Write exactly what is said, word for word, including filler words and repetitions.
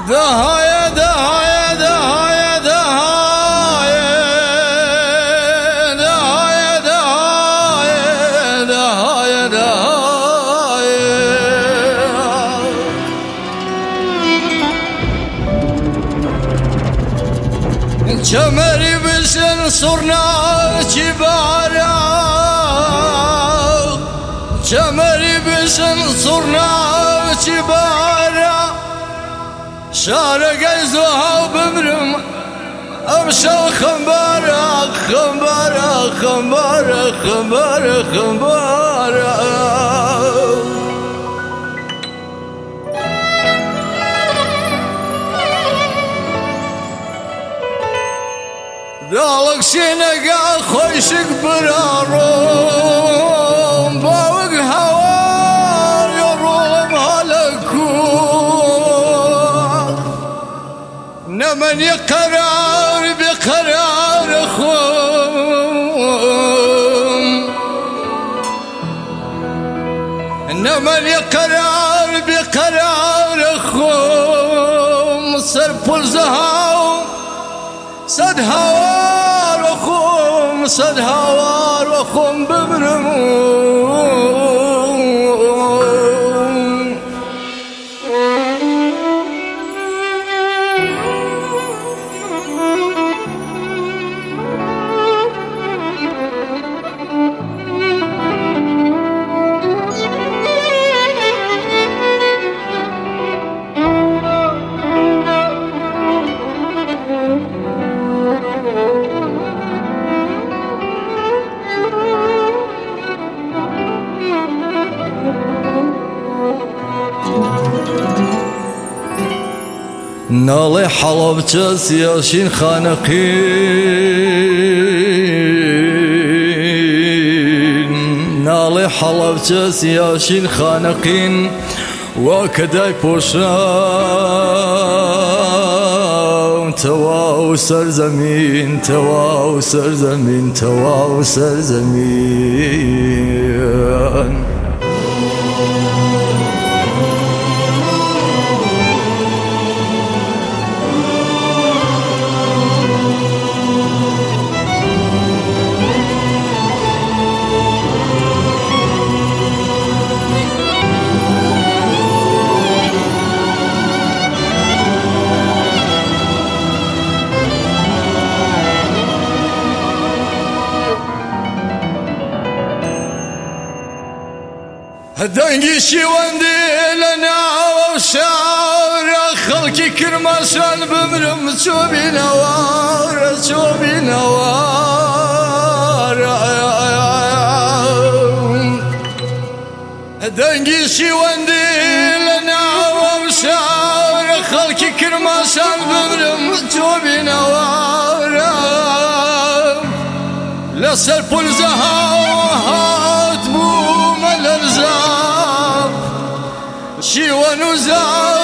دهايا دهايا دهايا دهايا دهايا دهايا دهايا دهايا جمري بسن صرنا جبارا جمري بسن صرنا جبارا شارق يزوها وبمرم أمشى خمبارا خمبارا خمبارا خمبارا خمبارا دالك سينقا خوشك برارم باوق هوار يروم هلكو نمن يقرار بقرار خوم نمن يقرار بقرار خوم سرب الزهاو صد هوار وخوم صد هوار وخوم ببرمون نالي حلب جس ياشين خانقين نالي حلب جس ياشين خانقين وكداي بوشام تواو سرزمين تواو سرزمين تواو سرزمين دنگی شیوندی لنا وشاور خلقی کرماشان بمرم چوبی نوار چوبی نوار دنگی شیوندی لنا وشاور خلقی کرماشان بمرم چوبی نوار لسر پل زهات بو ملرزا شي ونزار